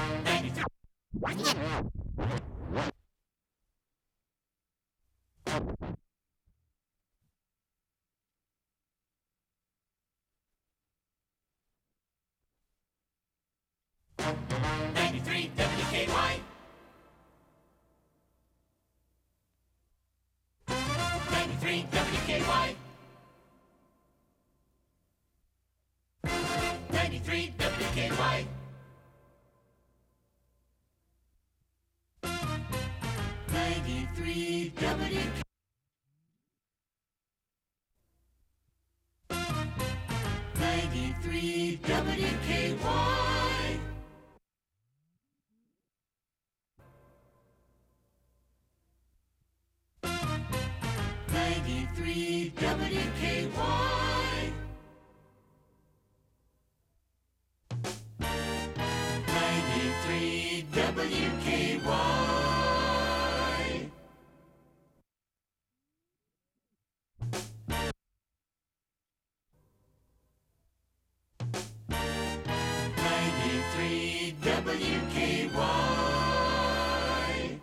93 WKY. 93 WKY. 93 WKY. 93 WKY. 93 WKY. 93 WKY. 93 WKY. 93 WKY.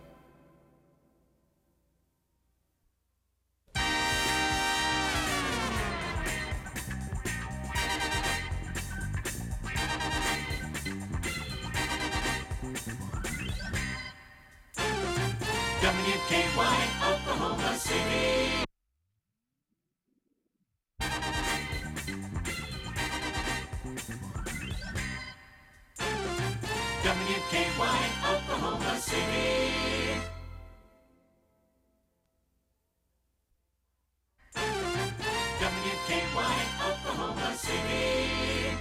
WKY, Oklahoma City. WKY, Oklahoma City. WKY, Oklahoma City.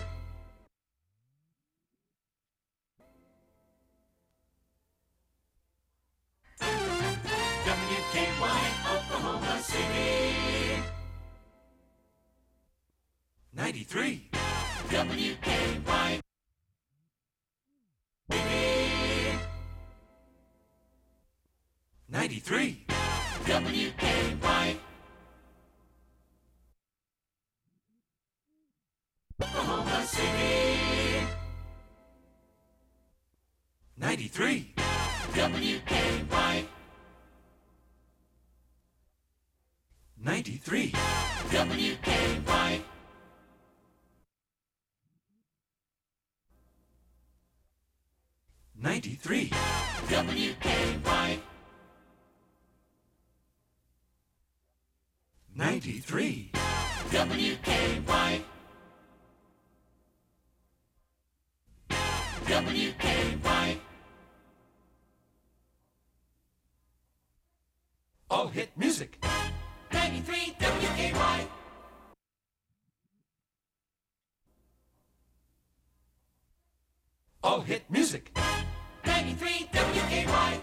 WKY, Oklahoma City. 93. WKY. 93. WKY. Oklahoma City. 93. WKY. 93. WKY. 93. WKY. 93. WKY. WKY. All hit music. 93 WKY. All hit music. 93 WKY.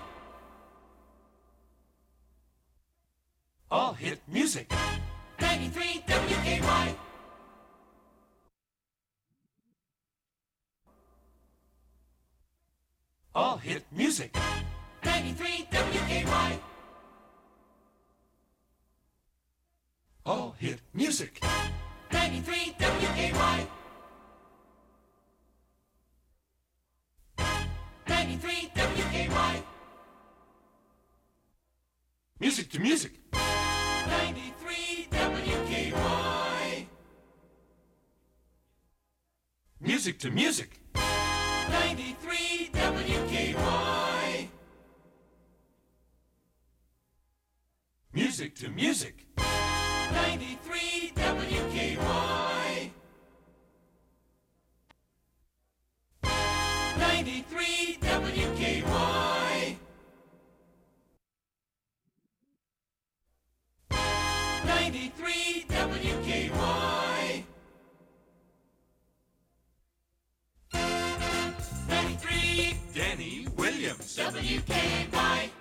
All hit music. 93 WKY. All hit music. 93 WKY. All hit music. 93 WKY. 93 WKY. Music to music. 93 WKY. Music to music. 93 WKY. Music to music. 93 WKY. 93 WKY. 93 WKY. 93 Danny Williams. WKY.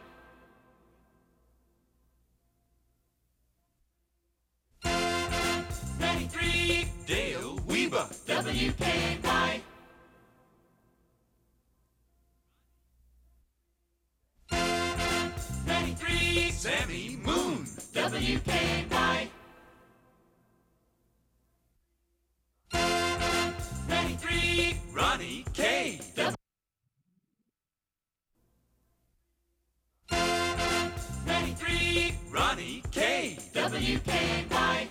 93 Dale Weber. WKY. 93 Sammy Moon. WKY. 93 Ronnie K. WKY.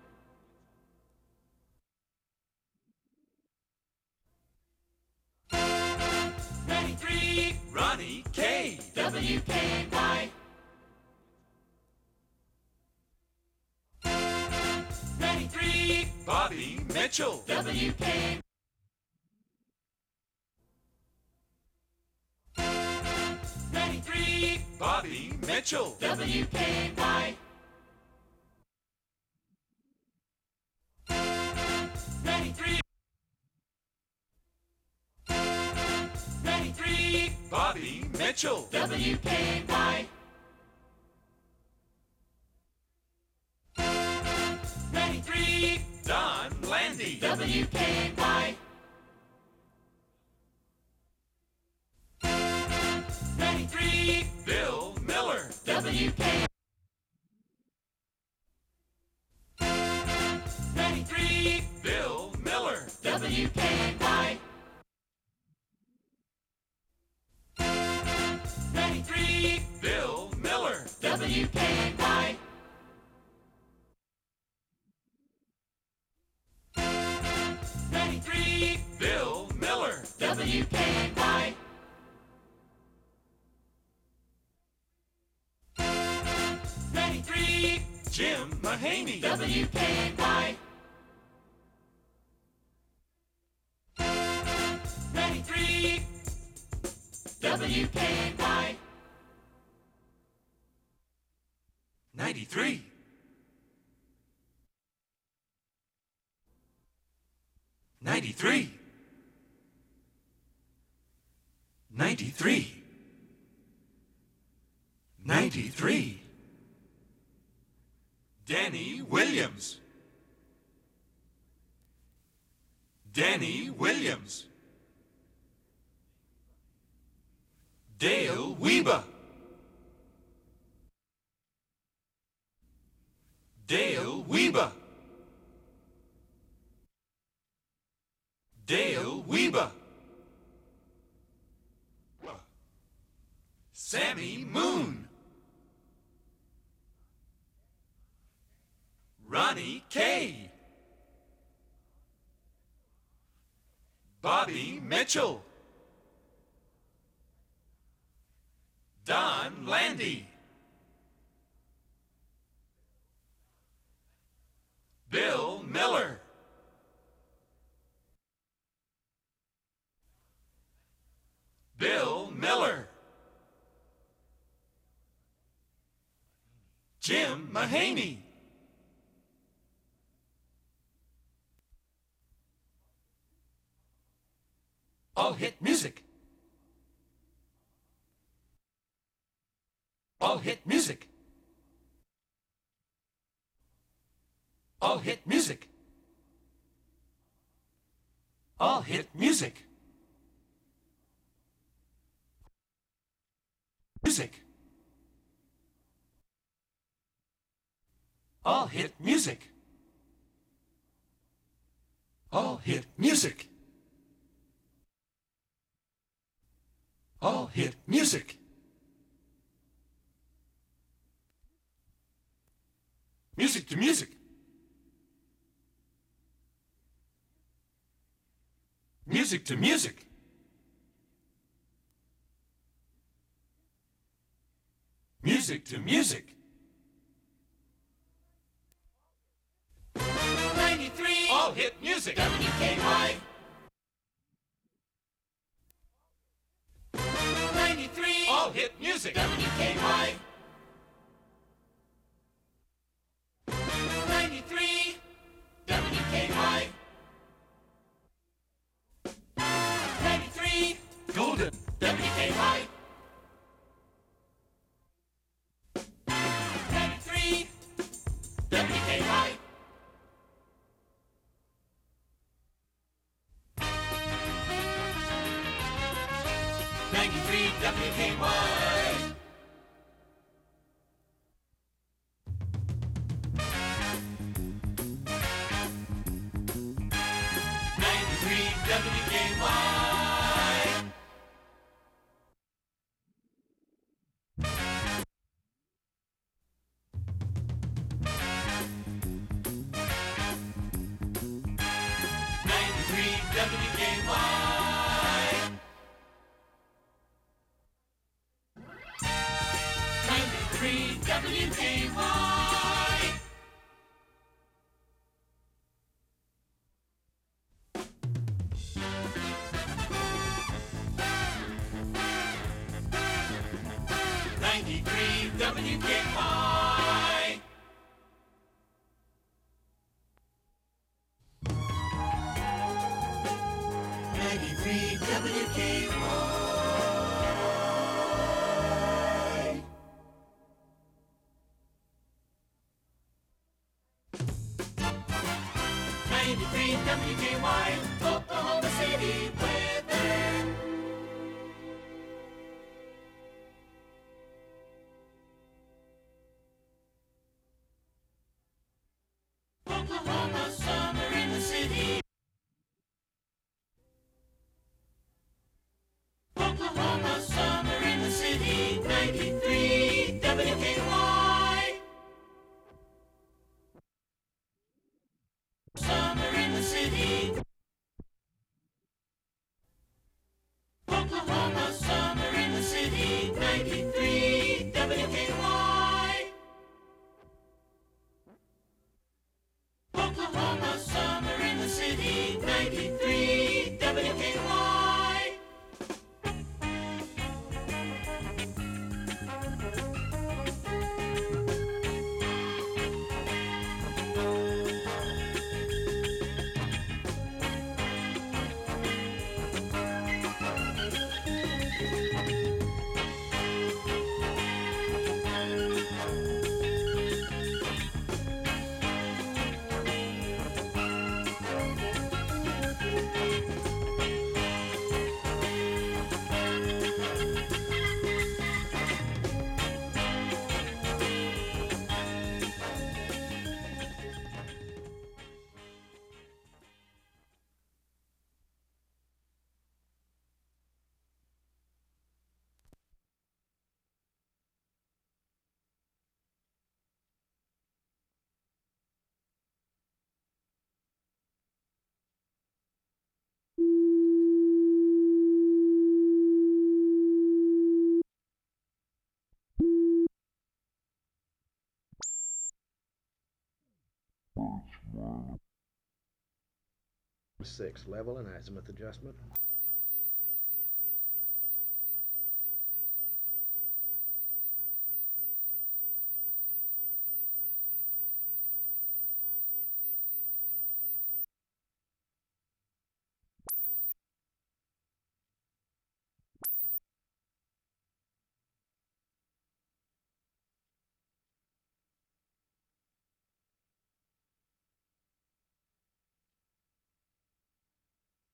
93 Ronnie K. WKY. 93 Bobby Mitchell. WKY. 93 Bobby Mitchell. WKY. 93 93 Bobby Mitchell. WKY. 93 Don Landy. WKY. 93 Bill Miller. WKY. 93 Bill Miller. WKY. 93 Bill Miller. WKY. 93 Bill Miller. WKY. 93 Jim Mahaney. WKY. 93 WKY. 93. 93. 93. 93. Danny Williams. Danny Williams. Dale Weber. Dale Weber. Dale Weber. Sammy Moon. Ronnie K. Bobby Mitchell. Don Landy. Bill Miller. Bill Miller. Jim Mahaney. All hit music. All hit music. All hit music. All hit music. Music. All hit music. All hit music. All hit music. Music to music. Music to music. Music to music. 93 All hit music. WKY. 93 All hit music. WKY. 93 WKY. 93 Golden. WKY. 93 WKY. 93 WKY. 93 WKY. 93 WKY. 93 WKY. WKY. 93 WKY. 93 WKY, Oklahoma City weather. Oklahoma summer in the city. Oklahoma summer in the city. 93 WKY. Summer in the city. Oklahoma summer in the city. 93 WKY. Oklahoma summer in the city. 93 WKY. 6 level and azimuth adjustment.